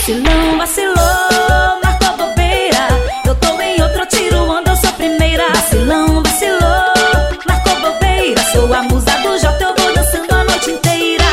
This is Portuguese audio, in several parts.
Vacilão, vacilou, marcou bobeira. Eu tô em outro tiro, onde eu sou primeira. Vacilão, vacilou, marcou bobeira. Sou a musa do Jota, eu vou dançando a noite inteira.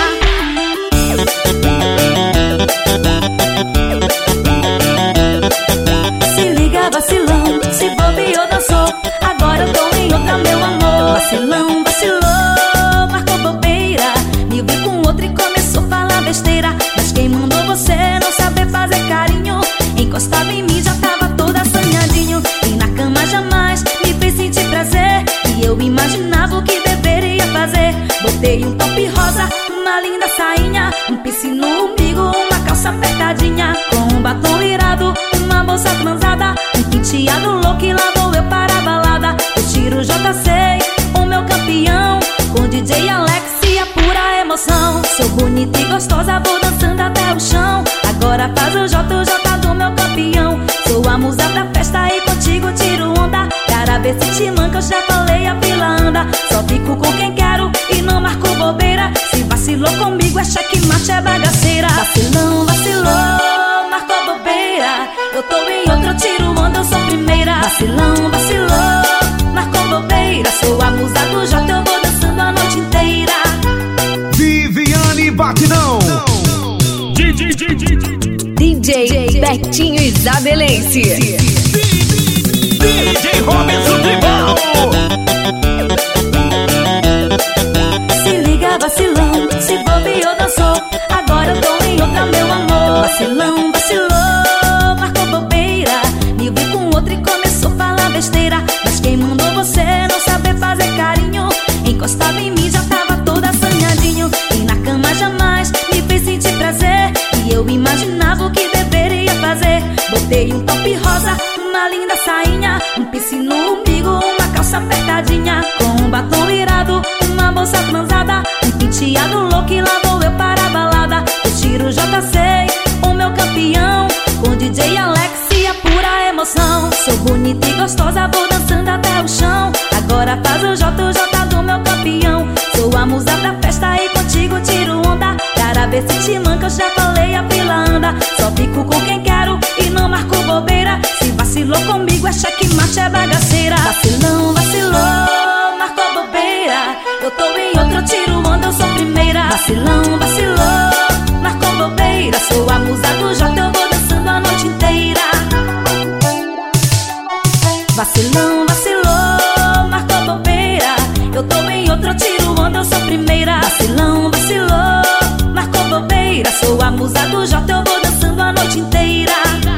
Se liga, vacilão, se bobeou, dançou. Agora eu tô em outra, meu amor. Vacilão, vacilou, marcou bobeira. Me vi com outro e começou a falar besteira. Mas quem mandou você não saber fazer carinho? Encostava em mim, já tava toda assanhadinho. E na cama jamais me fez sentir prazer. E eu imaginava o que deveria fazer. Botei um top rosa, uma linda sainha, um piercing no umbigo, uma calça apertadinha, com um batom irado, uma bolsa transada, um penteado louco e lá vou eu para a balada. Eu tiro JC, o meu campeão, com DJ Alex e a pura emoção. Sou bonita e gostosa, vou dançando até o chão. Agora faz o J do meu campeão. Sou a musa da festa e contigo tiro onda. Cara, vê se te manca, eu já falei, a fila anda. Só fico com quem quero e não marco bobeira. Se vacilou comigo é checkmate, é bagaceira. Vacilão, vacilou, marcou bobeira. Eu tô em outro tiro, onde eu sou primeira. Vacilão, vacilou, marcou bobeira. Sou a musa do Jota, eu vou dançando a noite inteira. Viviane Batidão, DJ Betinho Isabelense, DJ Robinson Tribal. Se liga, vacilão, se bobeou, dançou. Agora eu tô em outra, meu amor. Vacilão, vacilou, marcou bobeira. Me vi com outro e começou a falar besteira. Mas quem mandou você não saber fazer carinho? Encostava em mim, já tava toda assanhadinho. E na cama jamais me fez sentir prazer. E eu imaginava o que deveria fazer. Botei um top rosa, uma linda sainha, um piercing no umbigo, uma calça apertadinha, com um batom irado, uma bolsa transada, um penteado louco e lá vou eu para a balada. Eu tiro JC, o meu campeão, com DJ Alex e a pura emoção. Sou bonita e gostosa, vou dançando até o chão. Agora faz o J do meu campeão. Sou a musa da festa e contigo tiro onda. Cara, vê se te manca, eu já falei, a fila anda. Só fico com quem quero e não marco bobeira. Se vacilou comigo é checkmate, é bagaceira. Vacilão, vacilou, marcou bobeira. Eu tô em outro tiro, onde eu sou primeira. Vacilão, vacilou, marcou bobeira. Sou a musa do Jota, eu vou dançando a noite inteira. Vacilão, vacilou, marcou bobeira. Eu tô em outro tiro, onde eu sou primeira. Vacilão, vacilou, marcou bobeira. Sou a musa do Jota, eu vou dançando a noite inteira.